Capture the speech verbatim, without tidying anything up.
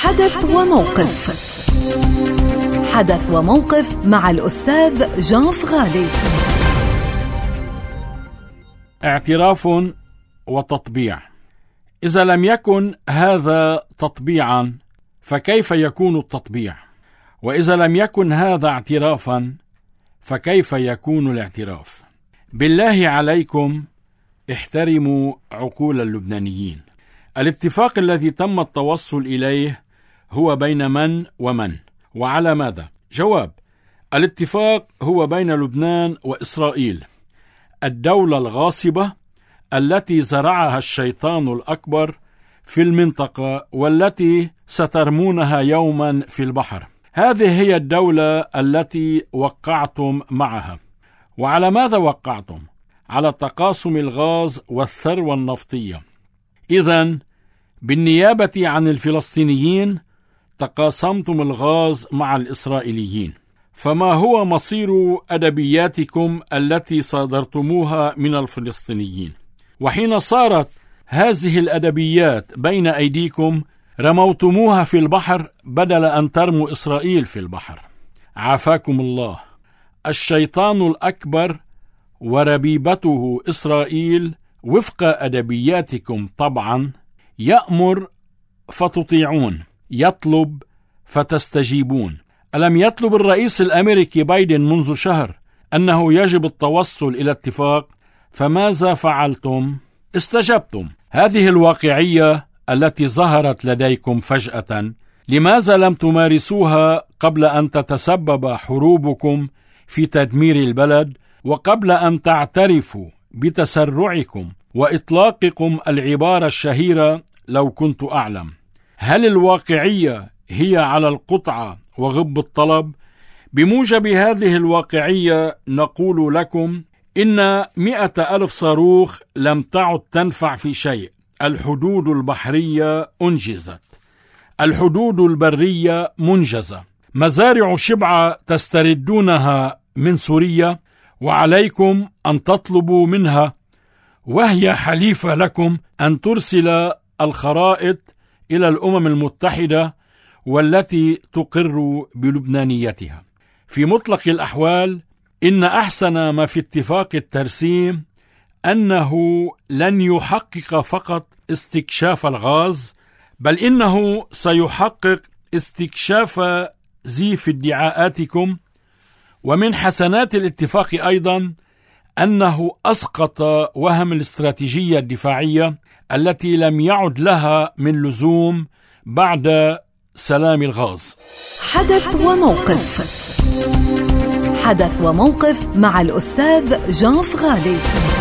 حدث وموقف. حدث وموقف مع الأستاذ جان فغالي. اعتراف وتطبيع. إذا لم يكن هذا تطبيعا فكيف يكون التطبيع؟ وإذا لم يكن هذا اعترافا فكيف يكون الاعتراف؟ بالله عليكم احترموا عقول اللبنانيين. الاتفاق الذي تم التوصل إليه هو بين من ومن وعلى ماذا؟ جواب: الاتفاق هو بين لبنان وإسرائيل، الدولة الغاصبة التي زرعها الشيطان الأكبر في المنطقة والتي سترمونها يوما في البحر. هذه هي الدولة التي وقعتم معها. وعلى ماذا وقعتم؟ على تقاسم الغاز والثروة النفطية. إذن بالنيابة عن الفلسطينيين تقاسمتم الغاز مع الإسرائيليين. فما هو مصير أدبياتكم التي صادرتموها من الفلسطينيين؟ وحين صارت هذه الأدبيات بين أيديكم رموتموها في البحر بدل أن ترموا إسرائيل في البحر. عافاكم الله. الشيطان الأكبر وربيبته إسرائيل وفق أدبياتكم طبعا يأمر فتطيعون، يطلب فتستجيبون. ألم يطلب الرئيس الأمريكي بايدن منذ شهر أنه يجب التوصل إلى اتفاق؟ فماذا فعلتم؟ استجبتم. هذه الواقعية التي ظهرت لديكم فجأة، لماذا لم تمارسوها قبل أن تتسبب حروبكم في تدمير البلد وقبل أن تعترفوا بتسرعكم وإطلاقكم العبارة الشهيرة لو كنت أعلم؟ هل الواقعية هي على القطعة وغب الطلب؟ بموجب هذه الواقعية نقول لكم إن مئة ألف صاروخ لم تعد تنفع في شيء. الحدود البحرية أنجزت، الحدود البرية منجزة، مزارع شبعة تستردونها من سوريا وعليكم أن تطلبوا منها وهي حليفة لكم أن ترسل الخرائط إلى الأمم المتحدة والتي تقر بلبنانيتها. في مطلق الأحوال إن أحسن ما في اتفاق الترسيم أنه لن يحقق فقط استكشاف الغاز، بل إنه سيحقق استكشاف زيف ادعاءاتكم. ومن حسنات الاتفاق أيضا أنه أسقط وهم الاستراتيجية الدفاعية التي لم يعد لها من لزوم بعد سلام الغاز. حدث وموقف. حدث وموقف مع الأستاذ جان فغالي.